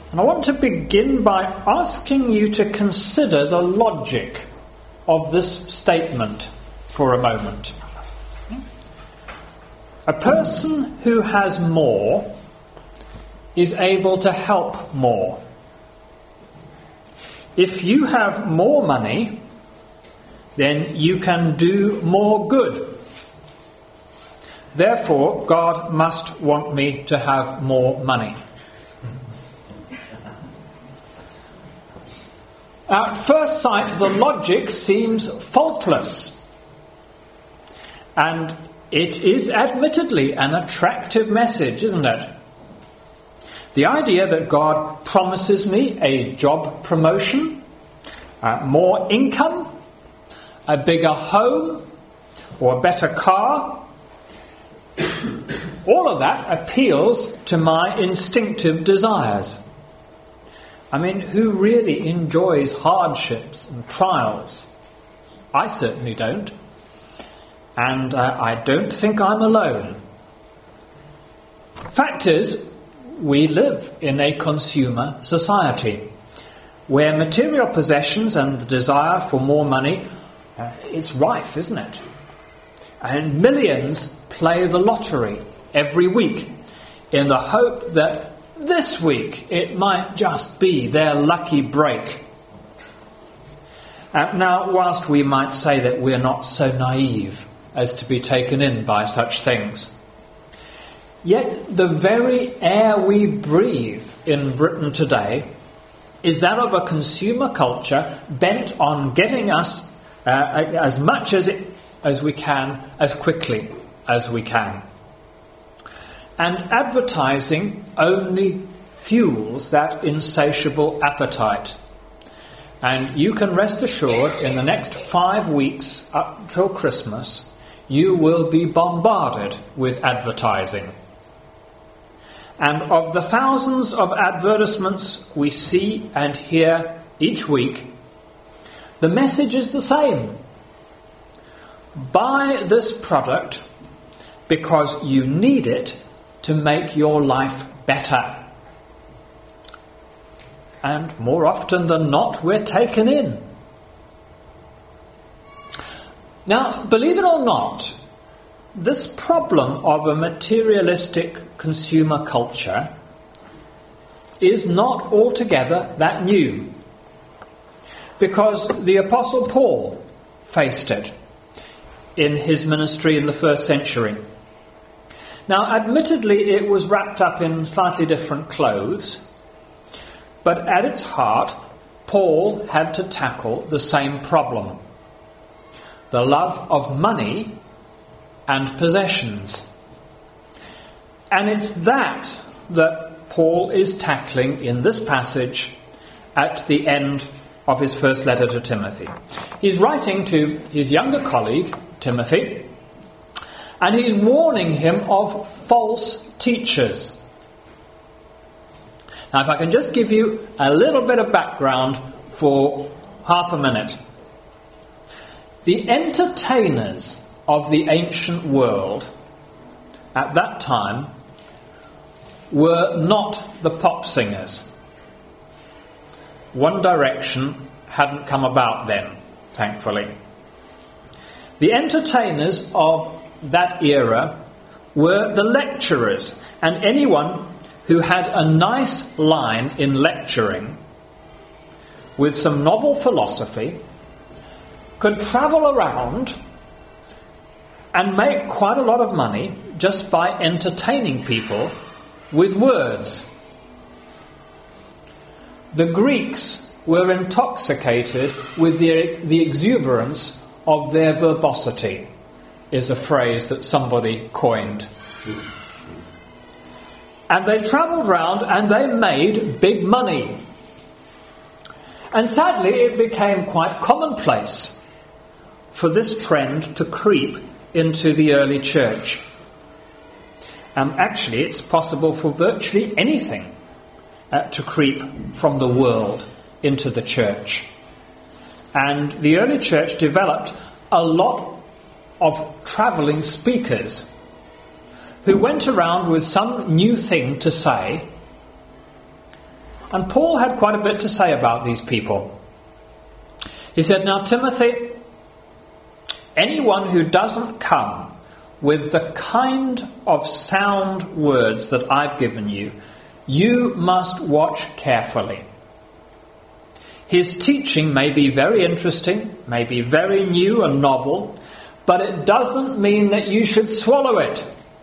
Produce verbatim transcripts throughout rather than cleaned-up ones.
And I want to begin by asking you to consider the logic of this statement for a moment. A person who has more is able to help more. If you have more money, then you can do more good. Therefore, God must want me to have more money. At first sight, the logic seems faultless. And it is admittedly an attractive message, isn't it? The idea that God promises me a job promotion, uh, more income, a bigger home, or a better car, all of that appeals to my instinctive desires. I mean, who really enjoys hardships and trials? I certainly don't. And uh, I don't think I'm alone. Fact is, we live in a consumer society where material possessions and the desire for more money, uh, it's rife, isn't it? And millions play the lottery every week in the hope that this week it might just be their lucky break. Uh, now, whilst we might say that we're not so naive as to be taken in by such things, yet the very air we breathe in Britain today is that of a consumer culture bent on getting us uh, as much as it, as we can, as quickly as we can. And advertising only fuels that insatiable appetite. And you can rest assured, in the next five weeks up till Christmas, you will be bombarded with advertising. And of the thousands of advertisements we see and hear each week, the message is the same. Buy this product because you need it to make your life better. And more often than not, we're taken in. Now, believe it or not, this problem of a materialistic consumer culture is not altogether that new. Because the Apostle Paul faced it in his ministry in the first century. Now, admittedly, it was wrapped up in slightly different clothes, but at its heart, Paul had to tackle the same problem: the love of money and possessions. And it's that that Paul is tackling in this passage at the end of his first letter to Timothy. He's writing to his younger colleague, Timothy, and he's warning him of false teachers. Now, if I can just give you a little bit of background for half a minute. The entertainers of the ancient world at that time were not the pop singers. One Direction hadn't come about then, thankfully. The entertainers of that era were the lecturers, and anyone who had a nice line in lecturing with some novel philosophy could travel around and make quite a lot of money just by entertaining people with words. The Greeks were intoxicated with the, the exuberance of their verbosity, is a phrase that somebody coined. And they travelled round and they made big money. And sadly, it became quite commonplace for this trend to creep into the early church. And actually, it's possible for virtually anything uh, to creep from the world into the church. And the early church developed a lot of travelling speakers who went around with some new thing to say, And Paul had quite a bit to say about these people. He said, "Now, Timothy, anyone who doesn't come with the kind of sound words that I've given you, you must watch carefully. His teaching may be very interesting, may be very new and novel, but it doesn't mean that you should swallow it."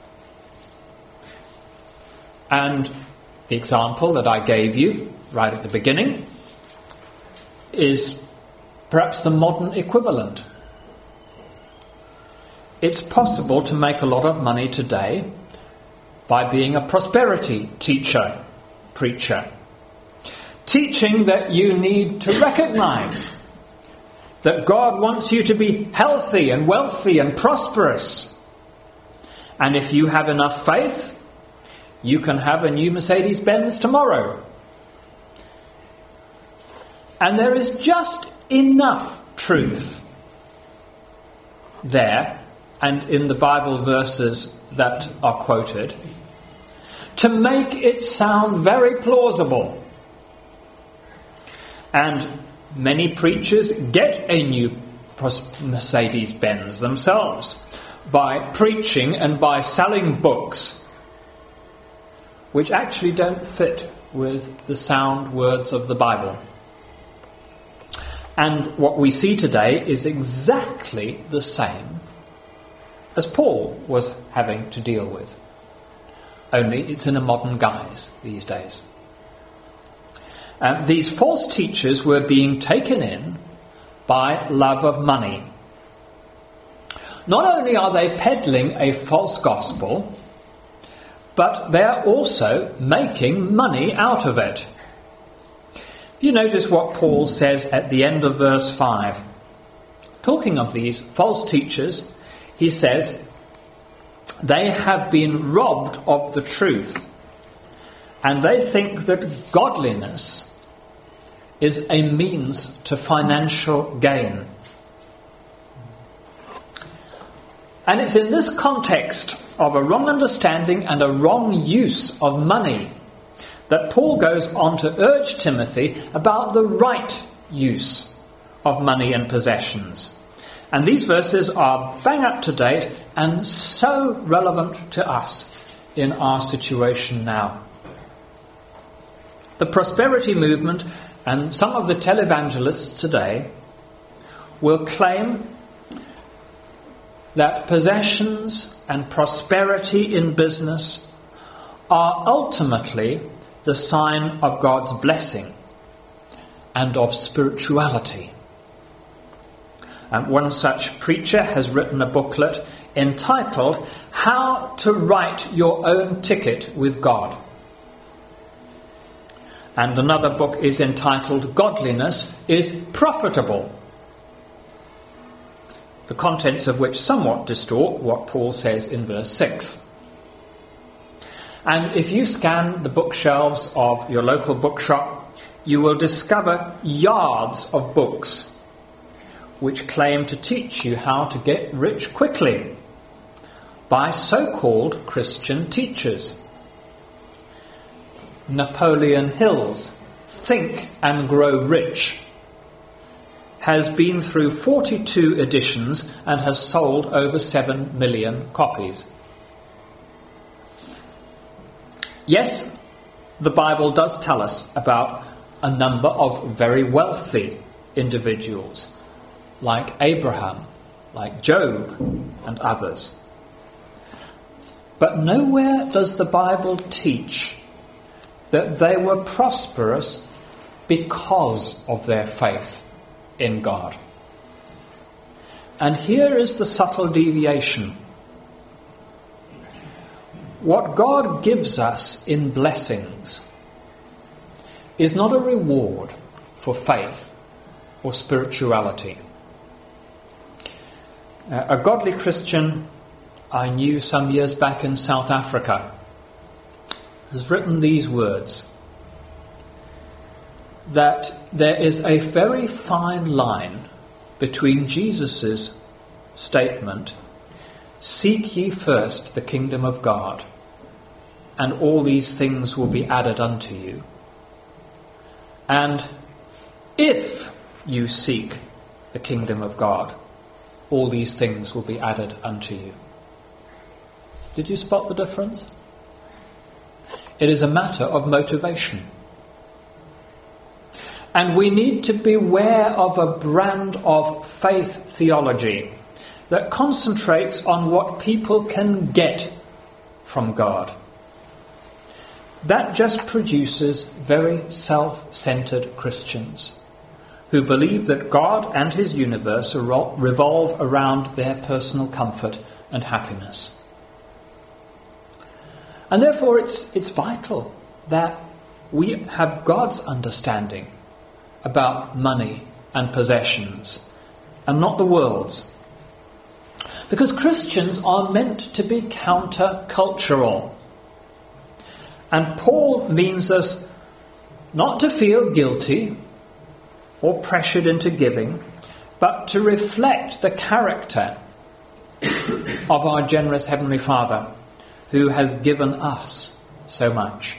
And the example that I gave you right at the beginning is perhaps the modern equivalent. It's possible to make a lot of money today by being a prosperity teacher, preacher, teaching that you need to recognize that God wants you to be healthy and wealthy and prosperous. And if you have enough faith, you can have a new Mercedes-Benz tomorrow. And there is just enough truth there and in the Bible verses that are quoted to make it sound very plausible. And many preachers get a new Mercedes-Benz themselves by preaching and by selling books which actually don't fit with the sound words of the Bible. And what we see today is exactly the same as Paul was having to deal with. Only it's in a modern guise these days. Uh, these false teachers were being taken in by love of money. Not only are they peddling a false gospel, but they're also making money out of it. You notice what Paul says at the end of verse five. Talking of these false teachers, he says, "They have been robbed of the truth, and they think that godliness is a means to financial gain." And it's in this context of a wrong understanding and a wrong use of money that Paul goes on to urge Timothy about the right use of money and possessions. And these verses are bang up to date and so relevant to us in our situation now. The prosperity movement and some of the televangelists today will claim that possessions and prosperity in business are ultimately the sign of God's blessing and of spirituality. And one such preacher has written a booklet entitled "How to Write Your Own Ticket with God." And another book is entitled "Godliness is Profitable," the contents of which somewhat distort what Paul says in verse six. And if you scan the bookshelves of your local bookshop, you will discover yards of books which claim to teach you how to get rich quickly by so-called Christian teachers. Napoleon Hill's Think and Grow Rich has been through forty-two editions and has sold over seven million copies. Yes, the Bible does tell us about a number of very wealthy individuals, like Abraham, like Job, and others. But nowhere does the Bible teach that they were prosperous because of their faith in God. And here is the subtle deviation. What God gives us in blessings is not a reward for faith or spirituality. Uh, a godly Christian I knew some years back in South Africa has written these words, that there is a very fine line between Jesus' statement, "Seek ye first the kingdom of God, and all these things will be added unto you," and if you seek the kingdom of God, all these things will be added unto you. Did you spot the difference? It is a matter of motivation. And we need to beware of a brand of faith theology that concentrates on what people can get from God. That just produces very self-centered Christians who believe that God and his universe revolve around their personal comfort and happiness. And therefore it's, it's vital that we have God's understanding about money and possessions and not the world's. Because Christians are meant to be counter-cultural. And Paul means us not to feel guilty or pressured into giving, but to reflect the character of our generous Heavenly Father, who has given us so much.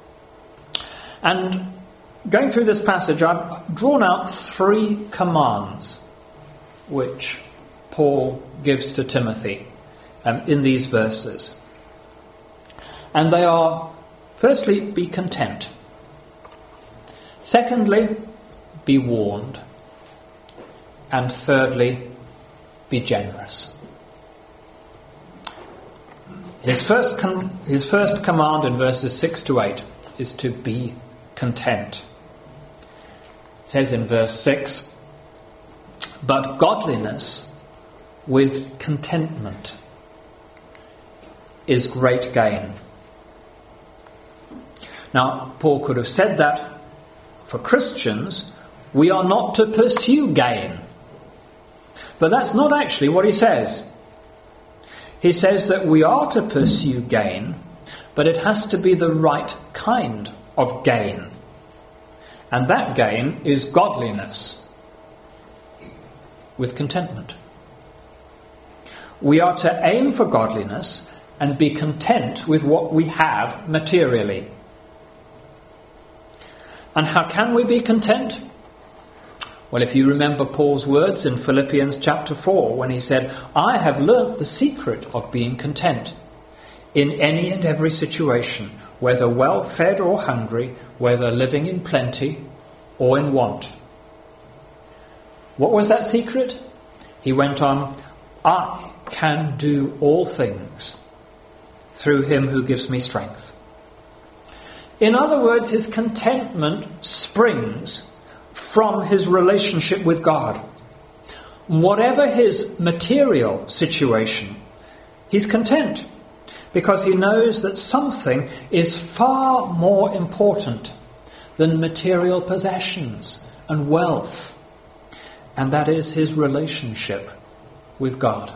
And going through this passage, I've drawn out three commands which Paul gives to Timothy um, in these verses. And they are, firstly, be content. Secondly, be warned. And thirdly, be generous. His first, com- his first command in verses six to eight is to be content. It says in verse six, but godliness with contentment is great gain. Now, Paul could have said that for Christians, we are not to pursue gain. But that's not actually what he says. He says that we are to pursue gain, but it has to be the right kind of gain. And that gain is godliness with contentment. We are to aim for godliness and be content with what we have materially. And how can we be content? Well, if you remember Paul's words in Philippians chapter four, when he said, I have learnt the secret of being content in any and every situation, whether well fed or hungry, whether living in plenty or in want. What was that secret? He went on, I can do all things through him who gives me strength. In other words, his contentment springs from his relationship with God. Whatever his material situation, he's content because he knows that something is far more important than material possessions and wealth, and that is his relationship with God.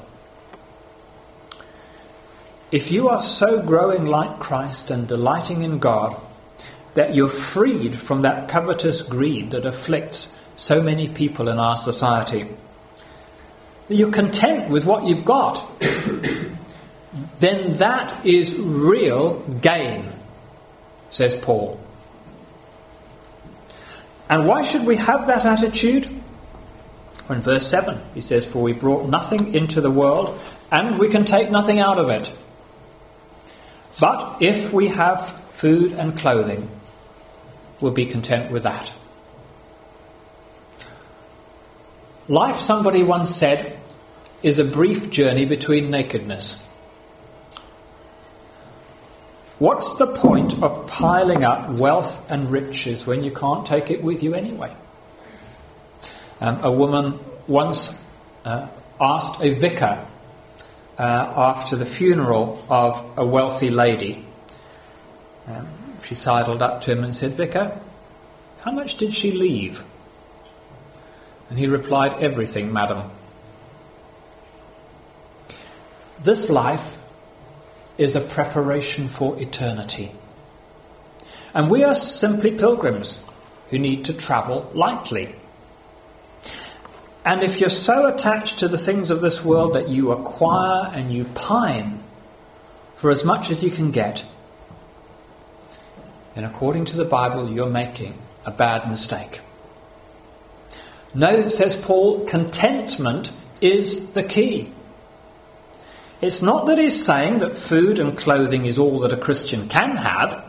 If you are so growing like Christ and delighting in God that you're freed from that covetous greed that afflicts so many people in our society, that you're content with what you've got, then that is real gain, says Paul. And why should we have that attitude? In verse seven, he says, for we brought nothing into the world, and we can take nothing out of it. But if we have food and clothing, we'll be content with that. Life, somebody once said, is a brief journey between nakedness. What's the point of piling up wealth and riches when you can't take it with you anyway? Um, a woman once uh, asked a vicar uh, after the funeral of a wealthy lady. Um, she sidled up to him and said, Vicar, how much did she leave? And he replied, everything, madam. This life is a preparation for eternity. And we are simply pilgrims who need to travel lightly. And if you're so attached to the things of this world that you acquire and you pine for as much as you can get, then according to the Bible, you're making a bad mistake. No, says Paul, contentment is the key. It's not that he's saying that food and clothing is all that a Christian can have.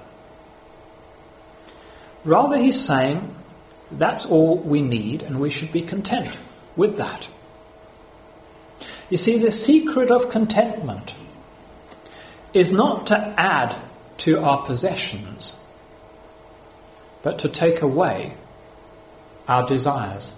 Rather, he's saying that's all we need and we should be content with that. You see, the secret of contentment is not to add to our possessions, but to take away our desires.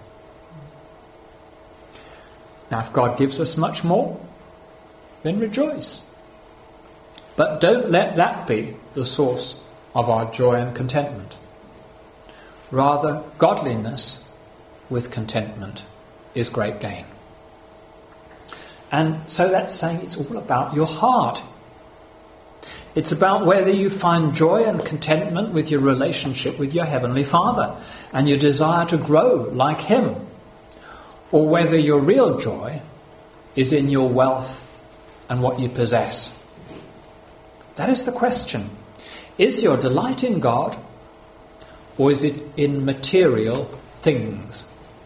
Now, if God gives us much more, then rejoice. But don't let that be the source of our joy and contentment. Rather, godliness with contentment is great gain. And so that's saying it's all about your heart. It's about whether you find joy and contentment with your relationship with your Heavenly Father and your desire to grow like Him, or whether your real joy is in your wealth and what you possess. That is the question. Is your delight in God, or is it in material things?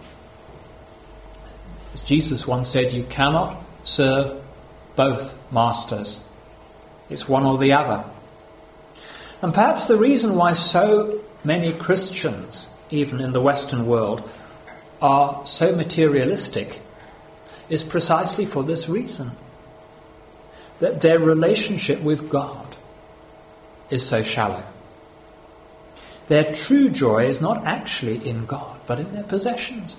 As Jesus once said, you cannot serve both masters. It's one or the other. And perhaps the reason why so many Christians, even in the Western world, are so materialistic is precisely for this reason. That their relationship with God is so shallow. Their true joy is not actually in God, but in their possessions.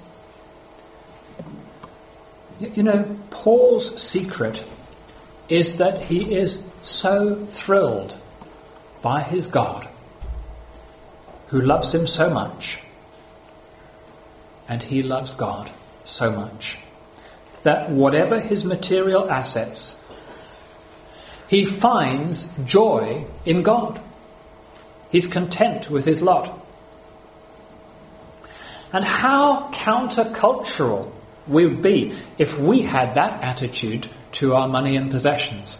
You know, Paul's secret is that he is so thrilled by his God, who loves him so much, and he loves God so much, that whatever his material assets, he finds joy in God. He's content with his lot. And how countercultural we would be if we had that attitude to our money and possessions.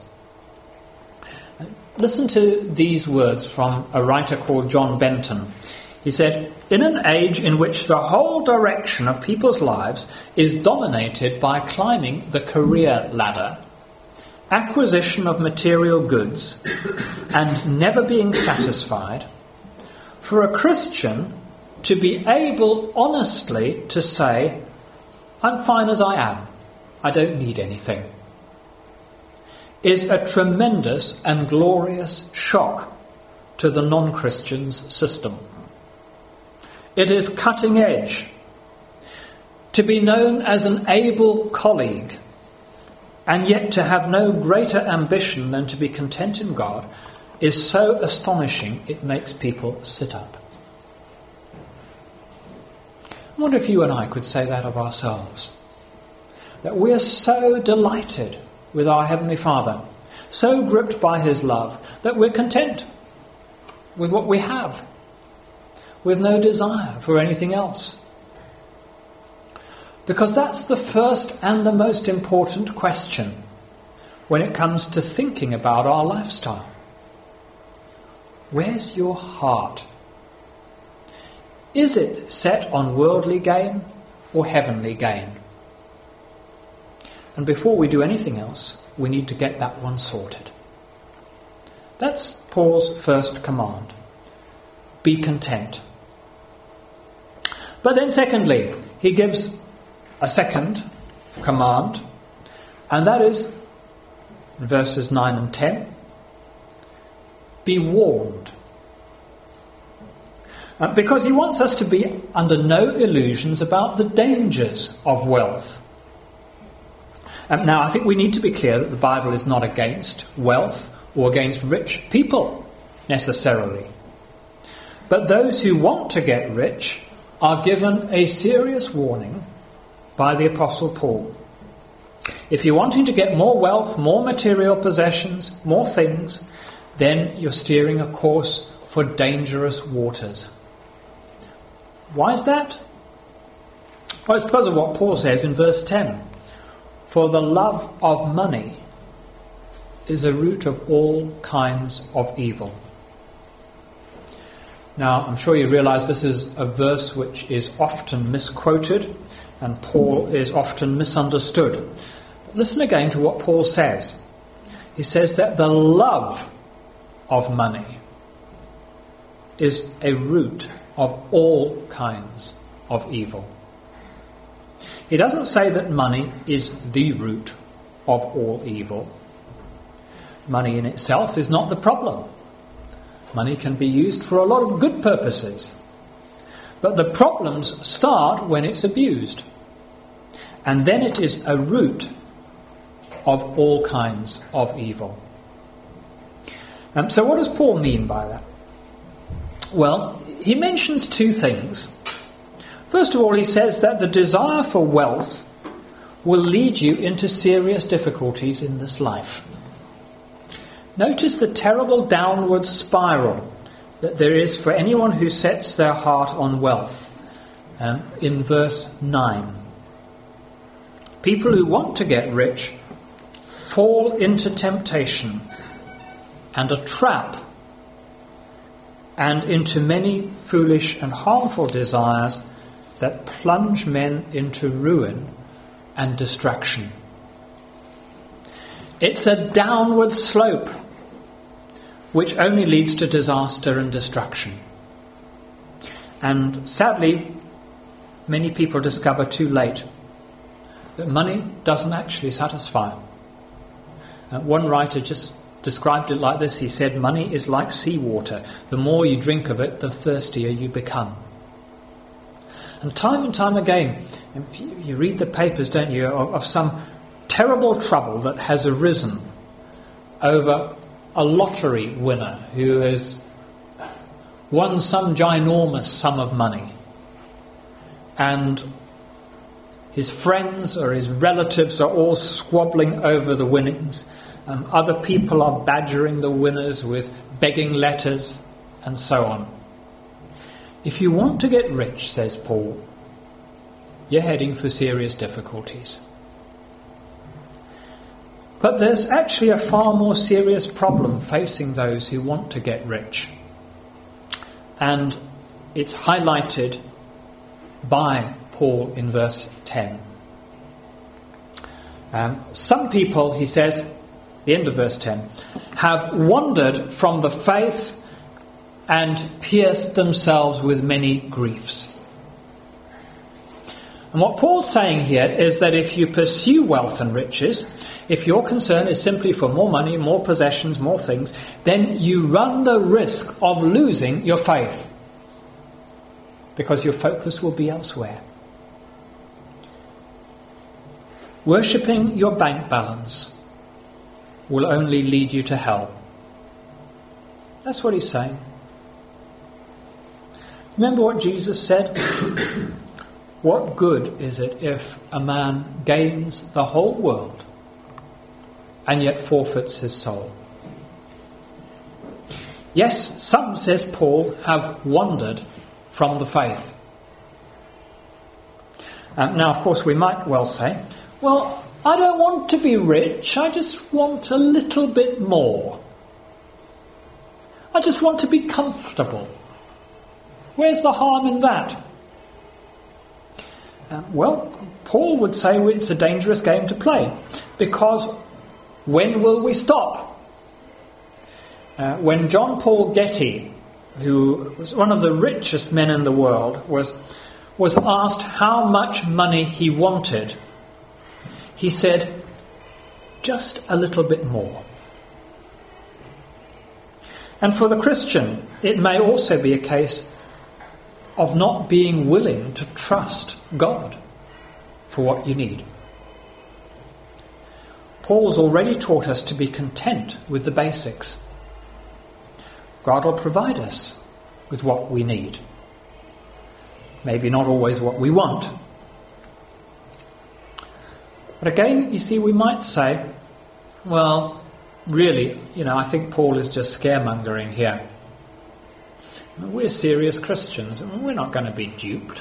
Listen to these words from a writer called John Benton. He said, in an age in which the whole direction of people's lives is dominated by climbing the career ladder, acquisition of material goods, and never being satisfied, for a Christian to be able honestly to say, I'm fine as I am, I don't need anything, is a tremendous and glorious shock to the non-Christian's system. It is cutting edge. To be known as an able colleague, and yet to have no greater ambition than to be content in God, is so astonishing it makes people sit up. I wonder if you and I could say that of ourselves. That we are so delighted with our Heavenly Father, so gripped by His love, that we're content with what we have, with no desire for anything else. Because that's the first and the most important question when it comes to thinking about our lifestyle. Where's your heart? Is it set on worldly gain or heavenly gain? And before we do anything else, we need to get that one sorted. That's Paul's first command. Be content. But then secondly, he gives a second command, and that is in verses nine and ten. Be warned. Uh, because he wants us to be under no illusions about the dangers of wealth. Um, now, I think we need to be clear that the Bible is not against wealth or against rich people, necessarily. But those who want to get rich are given a serious warning by the Apostle Paul. If you're wanting to get more wealth, more material possessions, more things, then you're steering a course for dangerous waters. Why is that? Well, it's because of what Paul says in verse ten. For the love of money is a root of all kinds of evil. Now, I'm sure you realise this is a verse which is often misquoted, and Paul is often misunderstood. But listen again to what Paul says. He says that the love of money is a root of all kinds of evil. He doesn't say that money is the root of all evil. Money in itself is not the problem. Money can be used for a lot of good purposes. But the problems start when it's abused. And then it is a root of all kinds of evil. Um, so what does Paul mean by that? Well, he mentions two things. First of all, he says that the desire for wealth will lead you into serious difficulties in this life. Notice the terrible downward spiral that there is for anyone who sets their heart on wealth. Um, in verse nine. People who want to get rich fall into temptation and a trap and into many foolish and harmful desires that plunge men into ruin and distraction. It's a downward slope which only leads to disaster and destruction. And sadly, many people discover too late that money doesn't actually satisfy. Uh, one writer just described it like this. He said, money is like seawater. The more you drink of it, the thirstier you become. And time and time again, you read the papers, don't you, of, of some terrible trouble that has arisen over a lottery winner who has won some ginormous sum of money. And his friends or his relatives are all squabbling over the winnings. Um, other people are badgering the winners with begging letters and so on. If you want to get rich, says Paul, you're heading for serious difficulties. But there's actually a far more serious problem facing those who want to get rich. And it's highlighted by Paul in verse ten. Um, some people, he says, the end of verse ten, have wandered from the faith and pierced themselves with many griefs. And what Paul's saying here is that if you pursue wealth and riches, if your concern is simply for more money, more possessions, more things, then you run the risk of losing your faith, because your focus will be elsewhere. Worshipping your bank balance will only lead you to hell. That's what he's saying. Remember what Jesus said? What good is it if a man gains the whole world and yet forfeits his soul? Yes, some, says Paul, have wandered from the faith. Um, now, of course, we might well say, well, I don't want to be rich, I just want a little bit more. I just want to be comfortable. Where's the harm in that? Um, well, Paul would say it's a dangerous game to play, because when will we stop? Uh, when John Paul Getty, who was one of the richest men in the world, was was asked how much money he wanted, he said, just a little bit more. And for the Christian, it may also be a case of not being willing to trust God for what you need. Paul's already taught us to be content with the basics. God will provide us with what we need. Maybe not always what we want. But again, you see, we might say, well, really, you know, I think Paul is just scaremongering here. We're serious Christians, and we're not going to be duped.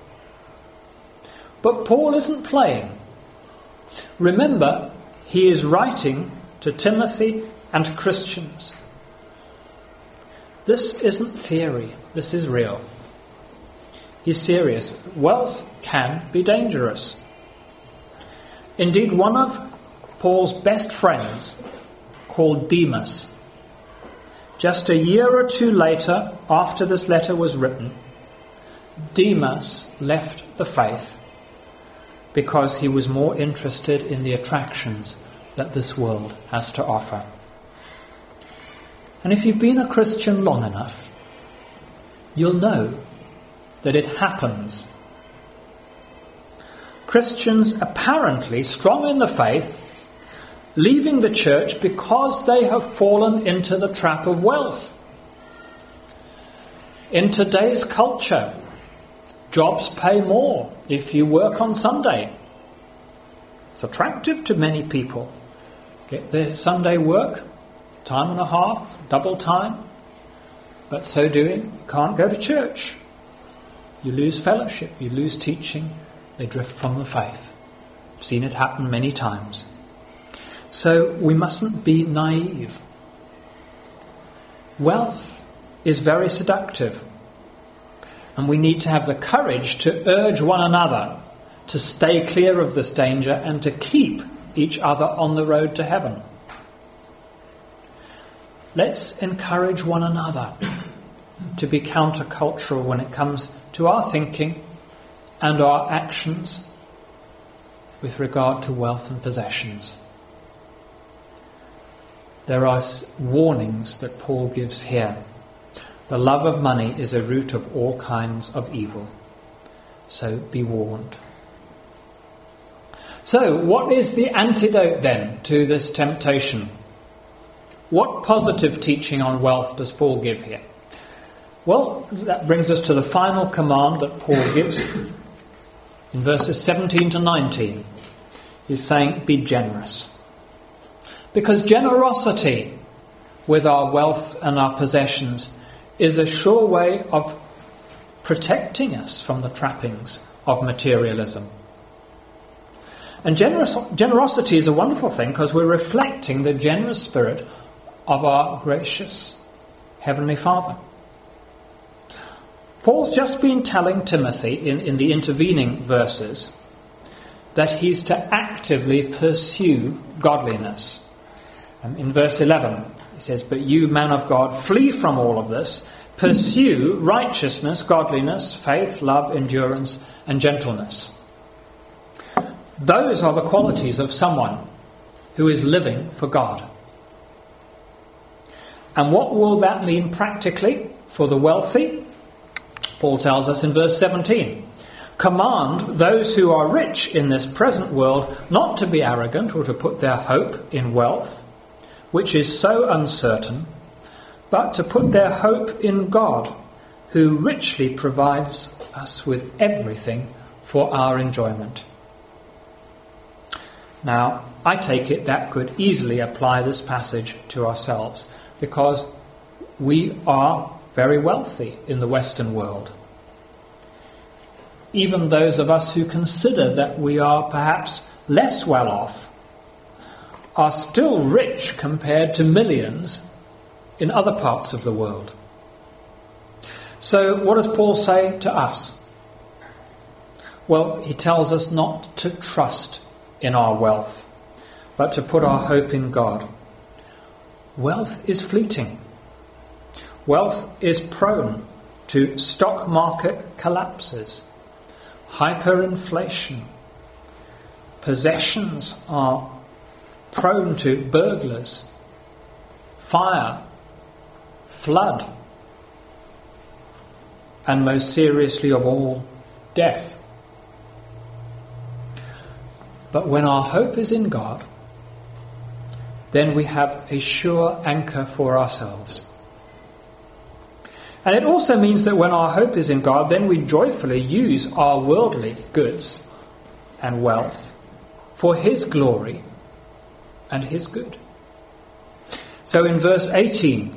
But Paul isn't playing. Remember, he is writing to Timothy and Christians. This isn't theory, this is real. He's serious. Wealth can be dangerous. Indeed, one of Paul's best friends, called Demas, just a year or two later, after this letter was written, Demas left the faith because he was more interested in the attractions that this world has to offer. And if you've been a Christian long enough, you'll know that it happens. Christians apparently strong in the faith, leaving the church because they have fallen into the trap of wealth. In today's culture, jobs pay more if you work on Sunday. It's attractive to many people. Get their Sunday work, time and a half, double time. But so doing, you can't go to church. You lose fellowship, you lose teaching, they drift from the faith. I've seen it happen many times. So we mustn't be naive. Wealth is very seductive. And we need to have the courage to urge one another to stay clear of this danger and to keep each other on the road to heaven. Let's encourage one another to be countercultural when it comes to our thinking and our actions with regard to wealth and possessions. There are warnings that Paul gives here. The love of money is a root of all kinds of evil. So be warned. So, what is the antidote then to this temptation? What positive teaching on wealth does Paul give here? Well, that brings us to the final command that Paul gives in verses seventeen to nineteen. He's saying, be generous. Because generosity with our wealth and our possessions is a sure way of protecting us from the trappings of materialism. And generous, generosity is a wonderful thing because we're reflecting the generous spirit of our gracious Heavenly Father. Paul's just been telling Timothy in, in the intervening verses that he's to actively pursue godliness. Um, in verse eleven, he says, but you, man of God, flee from all of this. Pursue righteousness, godliness, faith, love, endurance, and gentleness. Those are the qualities of someone who is living for God. And what will that mean practically for the wealthy? Paul tells us in verse seventeen, command those who are rich in this present world not to be arrogant or to put their hope in wealth, which is so uncertain, but to put their hope in God, who richly provides us with everything for our enjoyment. Now, I take it that could easily apply this passage to ourselves, because we are very wealthy in the Western world. Even those of us who consider that we are perhaps less well off are still rich compared to millions in other parts of the world. So what does Paul say to us? Well, he tells us not to trust in our wealth, but to put our hope in God. Wealth is fleeting. Wealth is prone to stock market collapses, hyperinflation. Possessions are prone to burglars, fire, flood, and most seriously of all, death. But when our hope is in God, then we have a sure anchor for ourselves. And it also means that when our hope is in God, then we joyfully use our worldly goods and wealth for His glory and His good. So in verse eighteen,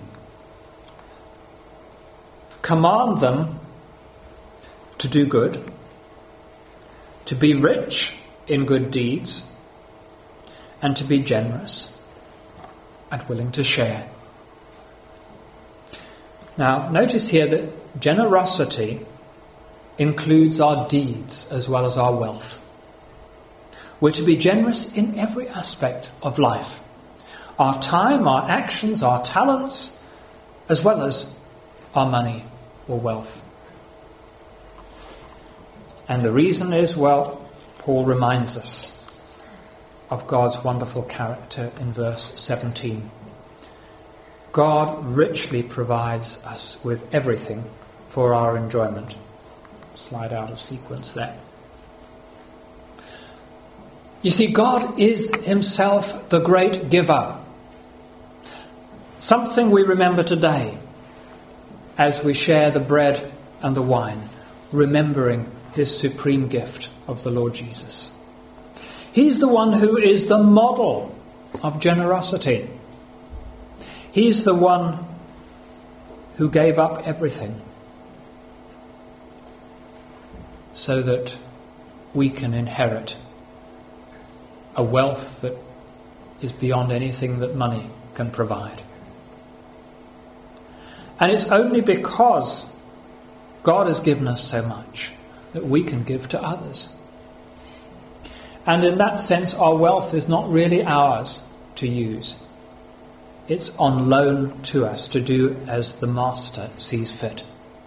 command them to do good, to be rich in good deeds, and to be generous and willing to share. Now, notice here that generosity includes our deeds as well as our wealth. We're to be generous in every aspect of life. Our time, our actions, our talents, as well as our money or wealth. And the reason is, well, Paul reminds us of God's wonderful character in verse seventeen. God richly provides us with everything for our enjoyment. Slide out of sequence there. You see, God is himself the great giver. Something we remember today as we share the bread and the wine, remembering his supreme gift of the Lord Jesus. He's the one who is the model of generosity. He's the one who gave up everything so that we can inherit a wealth that is beyond anything that money can provide. And it's only because God has given us so much that we can give to others. And in that sense, our wealth is not really ours to use. It's on loan to us to do as the Master sees fit.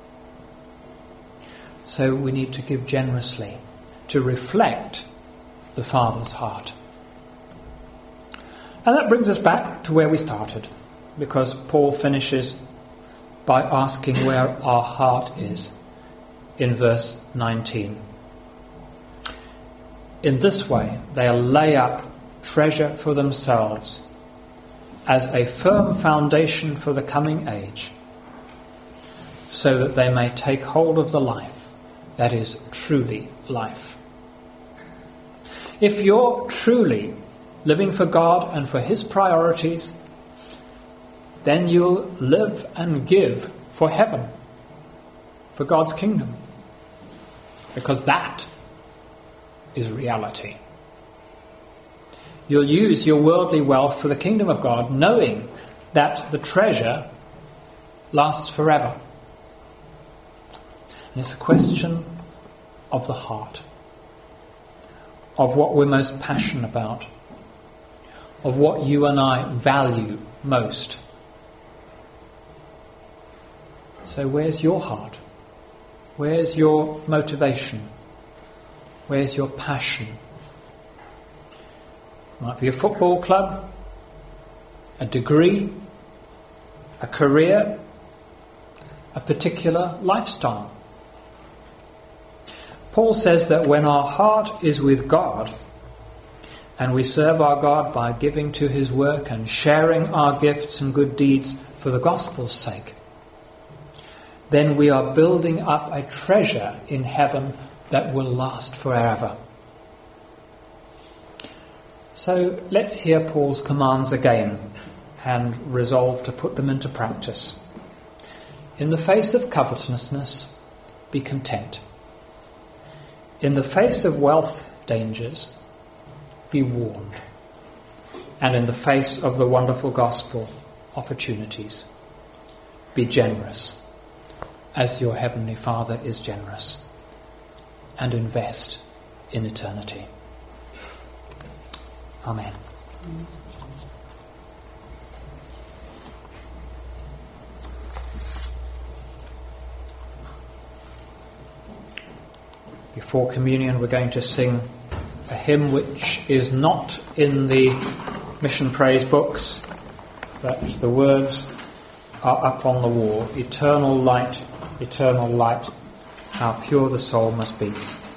So we need to give generously to reflect the Father's heart. And that brings us back to where we started, because Paul finishes by asking where our heart is in verse nineteen. In this way, they'll lay up treasure for themselves as a firm foundation for the coming age, so that they may take hold of the life that is truly life. If you're truly living for God and for his priorities, then you'll live and give for heaven, for God's kingdom, because that is reality. You'll use your worldly wealth for the kingdom of God, knowing that the treasure lasts forever. And it's a question of the heart, of what we're most passionate about, of what you and I value most. So where's your heart? Where's your motivation? Where's your passion? Might be a football club, a degree, a career, a particular lifestyle. Paul says that when our heart is with God, and we serve our God by giving to his work and sharing our gifts and good deeds for the gospel's sake, then we are building up a treasure in heaven that will last forever. So let's hear Paul's commands again and resolve to put them into practice. In the face of covetousness, be content. In the face of wealth dangers, be warned. And in the face of the wonderful gospel opportunities, be generous, as your heavenly Father is generous, and invest in eternity. Amen. Before communion, we're going to sing a hymn which is not in the mission praise books, but the words are up on the wall. Eternal light, eternal light, how pure the soul must be.